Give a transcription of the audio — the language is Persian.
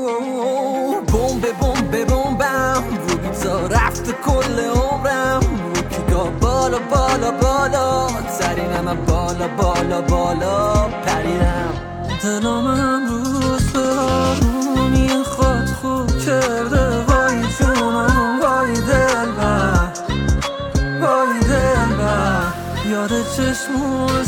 بوم به بوم به بوم بم رو بیتا رفت کل عمرم رو پیکا بالا بالا بالا سرینم بالا بالا بالا پریدم دلم امروز به آرومی خود خوب کرده وای جونم وای دلبر وای دلبر یاد چشمون